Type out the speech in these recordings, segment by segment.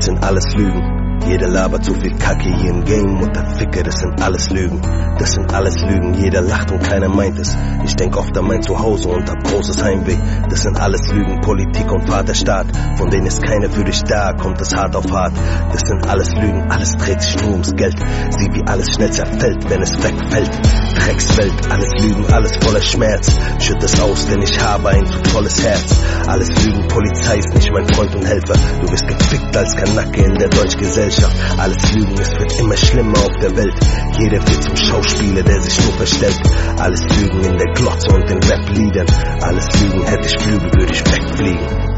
sind alles Lügen. Jeder labert so viel Kacke hier im Game, Mutterficker, das sind alles Lügen. Das sind alles Lügen, jeder lacht und keiner meint es. Ich denk oft an mein Zuhause und hab großes Heimweh. Das sind alles Lügen, Politik und Vaterstaat, von denen ist keiner für dich da, kommt es hart auf hart. Das sind alles Lügen, alles dreht sich nur ums Geld. Sieh wie alles schnell zerfällt, wenn es wegfällt. Dreckswelt, alles Lügen, alles voller Schmerz. Schütt es aus, denn ich habe ein zu volles Herz. Alles Lügen, Polizei ist nicht mein Freund und Helfer. Du wirst gefickt als Kanacke in der Deutschgesellschaft. Alles Lügen, es wird immer schlimmer auf der Welt. Jeder wird zum Schauspieler, der sich nur verstellt. Alles Lügen in der Glotze und den Rap-Liedern. Alles Lügen, hätte ich Flügel, würde ich wegfliegen.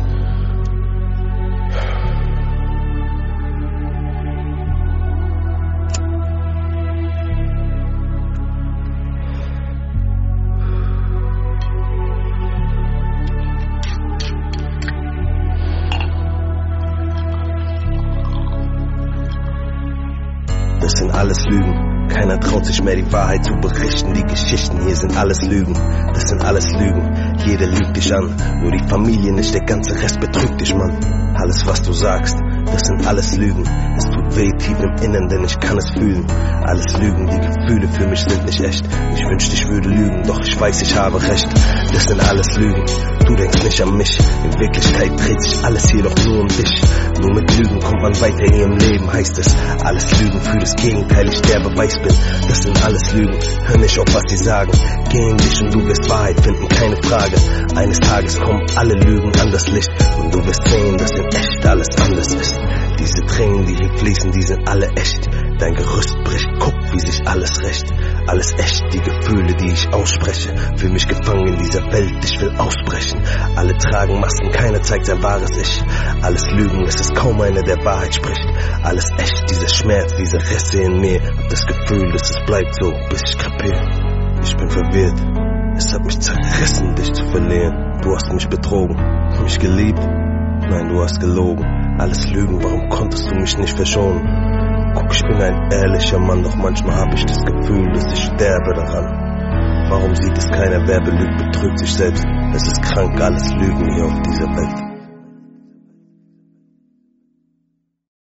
Das sind alles Lügen, keiner traut sich mehr die Wahrheit zu berichten. Die Geschichten hier sind alles Lügen, das sind alles Lügen. Jeder lügt dich an, nur die Familie nicht, der ganze Rest betrügt dich, Mann. Alles was du sagst, das sind alles Lügen. Es tut weh tief im Innern, denn ich kann es fühlen. Alles Lügen, die Gefühle für mich sind nicht echt. Ich wünschte ich würde lügen, doch ich weiß ich habe recht. Das sind alles Lügen, du denkst nicht an mich. In Wirklichkeit dreht sich alles hier doch nur um dich. Nur mit Lügen kommt man weiter hier im Leben, heißt es. Alles Lügen für das Gegenteil, ich der Beweis bin. Das sind alles Lügen, hör nicht auf was sie sagen. Geh in dich und du wirst Wahrheit finden, keine Frage. Eines Tages kommen alle Lügen an das Licht und du wirst sehen, dass in echt alles anders ist. Diese Tränen, die hier fließen, die sind alle echt. Dein Gerüst bricht, guck, wie sich alles rächt. Alles echt, die Gefühle, die ich ausspreche. Fühl mich gefangen in dieser Welt, ich will ausbrechen. Alle tragen Masken, keiner zeigt sein wahres Ich. Alles Lügen, es ist kaum einer, der Wahrheit spricht. Alles echt, dieser Schmerz, diese Risse in mir. Hab das Gefühl, dass es bleibt so, bis ich kapier. Ich bin verwirrt, es hat mich zerrissen, dich zu verlieren. Du hast mich betrogen, mich geliebt. Nein, du hast gelogen. Alles Lügen, warum konntest du mich nicht verschonen? Guck, ich bin ein ehrlicher Mann, doch manchmal hab ich das Gefühl, dass ich sterbe daran. Warum sieht es keiner, wer belügt, betrügt sich selbst? Es ist krank, alles Lügen hier auf dieser Welt.